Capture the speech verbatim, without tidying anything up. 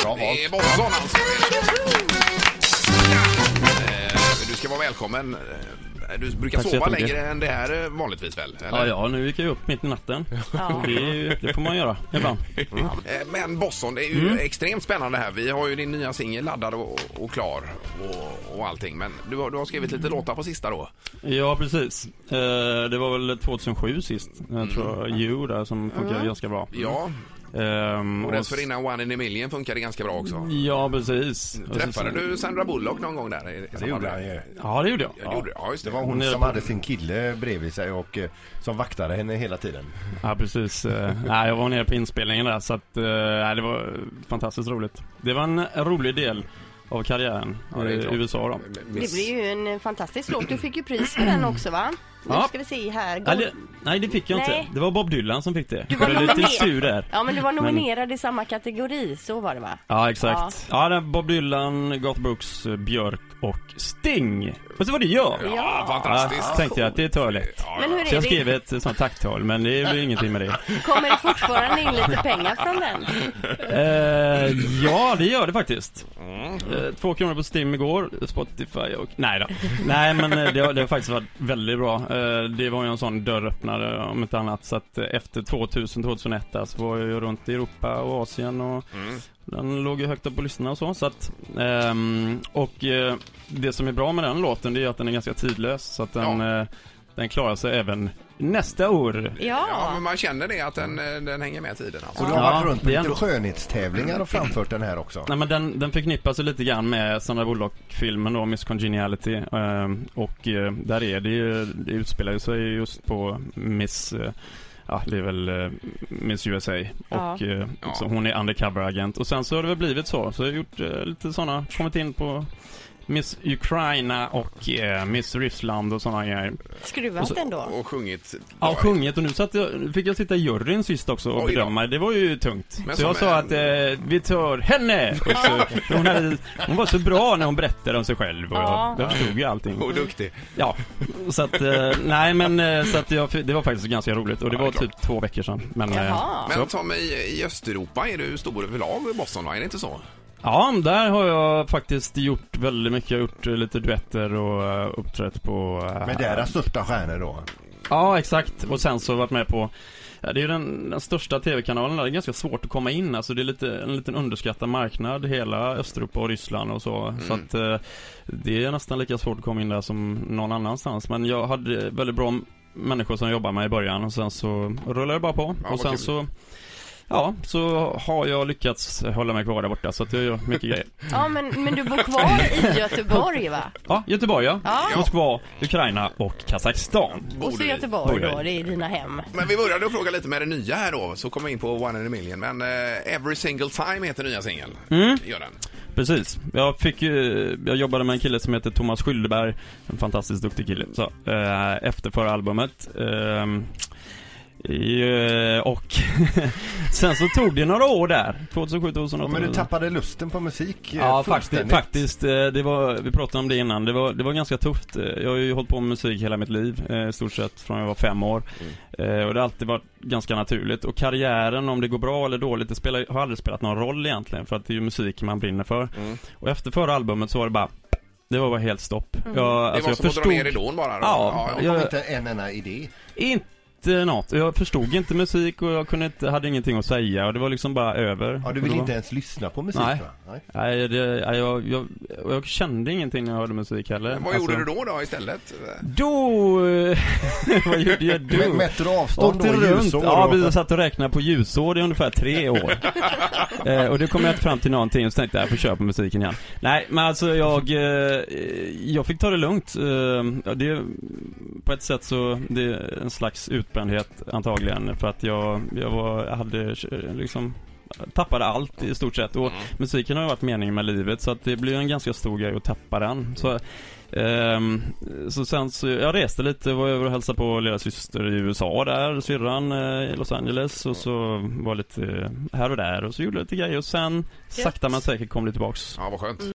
Bra det är valt. Boston alltså. Eh, Du ska vara välkommen. Du brukar Tack så sova jättemycket. längre än det här eh, vanligtvis väl? Eller? Ja, ja, nu gick jag upp mitt i natten. Ja. Det, är ju, det får man göra ibland. Eh, Men Boston, det är ju extremt spännande här. Vi har ju din nya singel laddad och, och klar och, och allting. Men du har, du har skrivit lite låtar på sista då. Ja, precis. Eh, det var väl tjugohundrasju sist. Jag tror You där som funkar Mm. ganska bra. Ja, Ehm, och och dessförinnan One in a Million funkar det ganska bra också. Ja, precis. Och så- Träffade du Sandra Bullock någon gång där? Det gjorde han ju. Ja, det gjorde jag. Ja, det gjorde, ja, just det. Det var hon Hon är som på- hade sin kille bredvid sig och eh, som vaktade henne hela tiden. Ja, precis. Eh, nej, jag var nere på inspelningen där så att, eh, nej, det var fantastiskt roligt. Det var en rolig del av karriären Ja, det är i klart. U S A då. Det blir ju en fantastisk låt. Du fick ju pris för den också, va? Nu Ja. ska vi se här. Nej det, nej, det fick jag Nej. inte. Det var Bob Dylan som fick det. Du var Jag blev lite nominerad. sur där. Ja, men du var nominerad i samma kategori, så var det, va? Ja, exakt. Ja, det är Bob Dylan, Garth Brooks, Björk och Sting. Och så var det jag. Ja, Ja. fantastiskt. Ja, tänkte jag att det tar lätt. Ja, Men hur Så jag är skrev det? ett sånt tacktal, men det blir ingenting med det. Kommer det fortfarande in lite pengar från den? Eh, ja, det gör det faktiskt. Eh, två kronor på Steam igår, Spotify och... Nej då. Nej, men eh, det har, det har faktiskt varit väldigt bra. Eh, det var ju en sån dörröppnare om inte annat. Så att eh, efter tvåtusen till tjugohundraett där så var jag ju runt i Europa och Asien och Mm. den låg ju högt upp på listorna och så. så att, ehm, och eh, det som är bra med den låten det är att den är ganska tidlös. Så att den, Ja. eh, den klarar sig även nästa år. Ja, Ja. men man känner det att den, eh, den hänger med tiden alltså. Och du har Ja, varit runt på det är lite ändå- skönhetstävlingar och framfört den här också. Nej, men den, den förknippas ju lite grann med Sandra Bullock-filmen då, Miss Congeniality. ehm, och eh, där är det ju, det utspelar ju sig just på Miss... eh, Ja, det är väl eh, Miss U S A. Ja. Och eh, Ja. så hon är undercover-agent. Och sen så har det väl blivit så. Så jag har gjort eh, lite sådana, kommit in på Miss Ukraina och eh, Miss Ryssland och sådana grejer. Skruvat Och så- ändå. Och sjungit. Ja, sjungit. Och nu satt jag, fick jag sitta i juryn sist också och Oj då. bedöma. Det var ju tungt. Men så jag som sa en- att eh, vi tar henne! Och så, för hon, hade, hon var så bra när hon berättade om sig själv. Och Ja. jag, jag förstod ju allting. Och duktig. Ja, så att, eh, nej men eh, så att jag, det var faktiskt ganska roligt. Och det Ja, var det är typ två veckor sedan. Men, eh, Jaha. Men så, Tom, i, i Östeuropa är du stor överlag i Boston, va? Är det inte så? ja, där har jag faktiskt gjort väldigt mycket. Jag har gjort eh, lite duetter och uh, uppträtt på... eh, Med deras största stjärnor då. Ja, exakt. Och sen så har jag varit med på... Ja, det är ju den, den största tv-kanalen där. Det är ganska svårt att komma in. Alltså det är lite, en liten underskattad marknad. Hela Östeuropa och Ryssland och så. Mm. Så att eh, det är nästan lika svårt att komma in där som någon annanstans. Men jag hade väldigt bra människor som jobbar med i början. Och sen så rullar det bara på. Ja, och vad sen kul. så... Ja, så har jag lyckats hålla mig kvar där borta. Så att jag gör mycket grejer. Ja, men, men du bor kvar i Göteborg, va? Ja, Göteborg ja. Ja. Moskva, Ukraina och Kazakstan. Och så Borde vi. Göteborg Borde vi. då, det är dina hem. Men vi började att fråga lite med det nya här då. Så kom vi in på One in a Million. Men eh, Every Single Time heter nya singeln. Mm. Gör den. Precis. Jag fick ju, jag jobbade med en kille som heter Thomas Skyldeberg, en fantastiskt duktig kille. Så eh, efter förra albumet eh, i, och sen så tog det några år där, tjugohundrasju tjugohundraåtta. Ja, men du tappade lusten på musik. eh, Ja, faktiskt, fullständigt. faktiskt eh, det var, vi pratade om det innan. Det var, det var ganska tufft. Eh, Jag har ju hållit på med musik hela mitt liv, eh, i stort sett från jag var fem år. Eh, och det har alltid varit ganska naturligt. Och karriären, om det går bra eller dåligt, det spelar, har aldrig spelat någon roll egentligen. För att det är ju musik man brinner för. Mm. Och efter förra albumet så var det bara, det var bara helt stopp. Jag, Det alltså, var jag som att dra förstod ner ridån bara. Då. Ja, Det jag- kom inte en enda idé. inte något. Jag förstod inte musik och jag kunde inte, hade ingenting att säga. Och det var liksom bara över. Ja, du Och vill då- inte ens lyssna på musik, Nej. va? Nej. Nej, det, nej jag, jag, jag kände ingenting när jag hörde musik heller. Men vad Alltså, gjorde du då då istället? Då... eh, vad gjorde jag då? Men mätte du avstånd Åkte och runt. ljusår? Ja, och- precis. Jag satt och räknade på ljusår i ungefär tre år. eh, och det kom jag inte fram till någonting. Och så tänkte jag, jag får köra på musiken igen. Nej, men alltså jag... Eh, jag fick ta det lugnt. Eh, ja, det, på ett sätt så... Det är en slags utbrändhet antagligen. För att jag, jag, var, jag hade eh, liksom... tappade allt i stort sett. Och Mm. musiken har ju varit meningen med livet. Så att det blir en ganska stor grej att tappa den. Så... Um, så sen så jag reste lite, var över och hälsade på lilla syster i U S A där, syrran eh, i Los Angeles, och så var lite här och där och så gjorde jag lite grejer och sen sakta men säkert kom det tillbaks. Ja, vad skönt.